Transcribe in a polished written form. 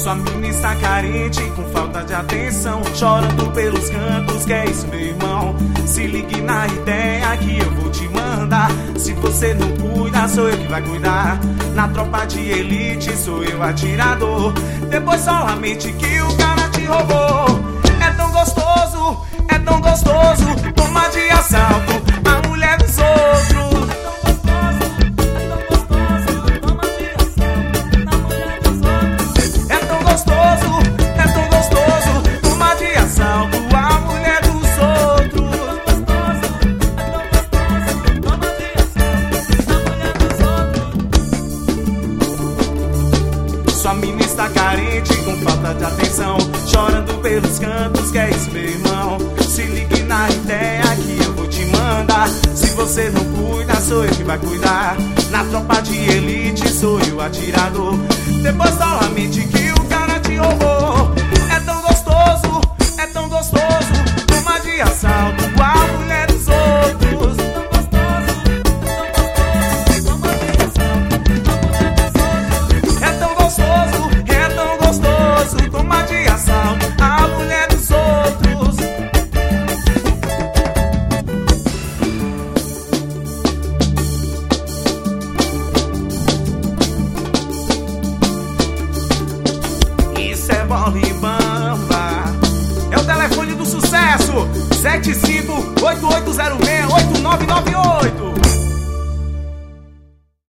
Sua mina está carente, com falta de atenção, chorando pelos cantos, que é isso, meu irmão? Se ligue na ideia que eu vou te mandar. Se você não cuida, sou eu que vai cuidar. Na tropa de elite, sou eu atirador. Depois só lamente que o cara te roubou. É tão gostoso, toma de assalto a mulher dos outros. Sua mina está carente, com falta de atenção, chorando pelos cantos, que é isso, meu irmão? Se ligue na ideia que eu vou te mandar. Se você não cuida, sou eu que vai cuidar. Na tropa de elite, sou eu atirador. Depois só lamente que o cara te roubou. É tão gostoso, toma de assalto a mulher dos outros. Toma de assalto a mulher dos outros. Isso é bola e bamba. É o telefone do sucesso: 7588068998.